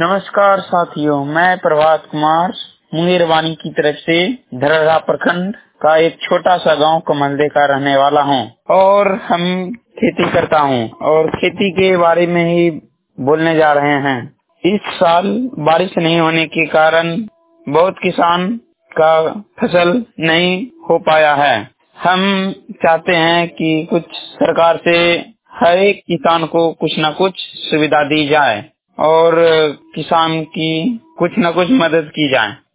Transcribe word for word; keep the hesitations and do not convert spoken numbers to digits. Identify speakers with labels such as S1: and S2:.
S1: नमस्कार साथियों, मैं प्रभात कुमार मुंगेर वानी की तरफ से धरहरा प्रखंड का एक छोटा सा गांव कमलदे का रहने वाला हूं और हम खेती करता हूं और खेती के बारे में ही बोलने जा रहे हैं। इस साल बारिश नहीं होने के कारण बहुत किसान का फसल नहीं हो पाया है। हम चाहते हैं कि कुछ सरकार से हर एक किसान को कुछ न कुछ सुविधा दी जाए और किसान की कुछ न कुछ मदद की जाए।